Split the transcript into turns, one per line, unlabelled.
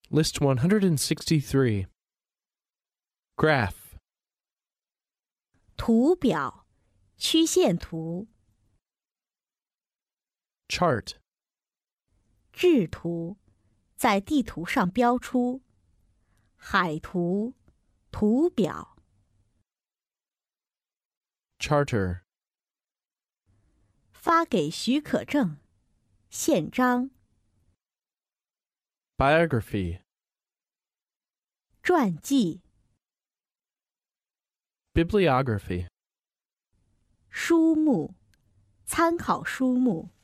List 163. Graph.
图表，曲线图。
Chart.
制图，在地图上标出。海图，图表。
Charter.
发给许可证，宪章。
Biography.
传记。
Bibliography.
书目，参考书目。